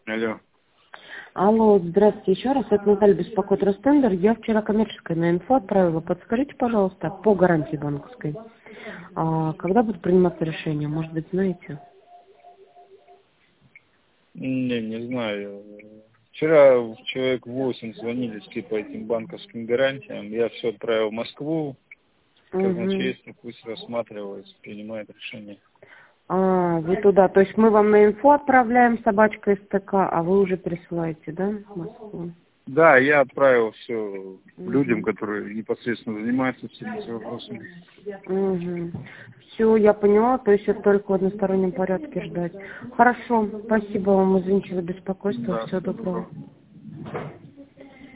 Алло. Алло, здравствуйте еще раз. Это Наталья беспокоит Ростендер. Я вчера коммерческое на инфо отправила. Подскажите, пожалуйста, по гарантии банковской. Когда будет приниматься решение? Может быть, знаете? Не знаю. Вчера человек 8 звонили по этим банковским гарантиям. Я все отправил в Москву. Казначейство пусть рассматривает, принимает решение. Вы туда. То есть мы вам на инфо отправляем собачка СТК, а вы уже присылаете, да, в Москву? Да, я отправил все людям, которые непосредственно занимаются всеми этими вопросами. Все, я поняла, то есть это только в одностороннем порядке ждать. Хорошо, спасибо вам, извините за беспокойство, Да, всего всего доброго. доброго.